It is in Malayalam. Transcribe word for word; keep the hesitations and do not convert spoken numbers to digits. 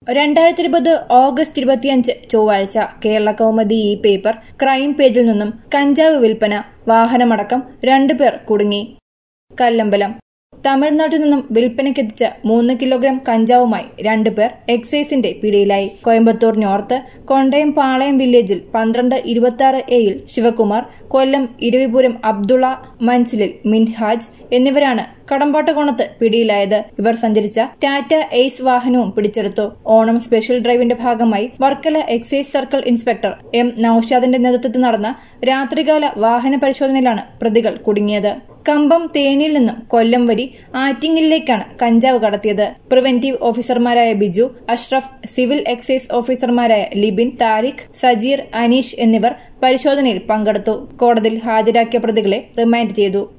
രണ്ടായിരത്തി ഇരുപത് ഓഗസ്റ്റ് ഇരുപത്തിയഞ്ച് ചൊവ്വാഴ്ച കേരള കൗമുദി ഈ പേപ്പർ ക്രൈം പേജിൽ നിന്നും കഞ്ചാവ് വിൽപ്പന വാഹനമടക്കം രണ്ടുപേർ കുടുങ്ങി. കല്ലമ്പലം തമിഴ്നാട്ടിൽ നിന്നും വിൽപ്പനയ്ക്കെത്തിച്ച മൂന്ന് കിലോഗ്രാം കഞ്ചാവുമായി രണ്ടുപേർ എക്സൈസിന്റെ പിടിയിലായി. കോയമ്പത്തൂർ നോർത്ത് കൊണ്ടയം പാളയം വില്ലേജിൽ പന്ത്രണ്ട് ഇരുപത്തി ആറ് എയിൽ ശിവകുമാർ, കൊല്ലം ഇരവിപുരം അബ്ദുള്ള, മൻസിലിൽ മിൻഹാജ് എന്നിവരാണ് കടമ്പാട്ടകോണത്ത് പിടിയിലായത്. ഇവർ സഞ്ചരിച്ച ടാറ്റ എയ്സ് വാഹനവും പിടിച്ചെടുത്തു. ഓണം സ്പെഷ്യൽ ഡ്രൈവിന്റെ ഭാഗമായി Varkala excise circle inspector M നൌഷാദിന്റെ നേതൃത്വത്തിൽ നടന്ന രാത്രികാല വാഹന പരിശോധനയിലാണ് പ്രതികൾ കുടുങ്ങിയത്. കമ്പം തേനിയിൽ നിന്നും കൊല്ലം വഴി ആറ്റിങ്ങലിലേക്കാണ് കഞ്ചാവ് കടത്തിയത്. പ്രിവന്റീവ് ഓഫീസർമാരായ ബിജു, അഷ്റഫ്, സിവിൽ എക്സൈസ് ഓഫീസർമാരായ ലിബിൻ, താരിഖ്, സജീർ, അനീഷ് എന്നിവർ പരിശോധനയിൽ പങ്കെടുത്തു. കോടതിയിൽ ഹാജരാക്കിയ പ്രതികളെ റിമാൻഡ് ചെയ്തു.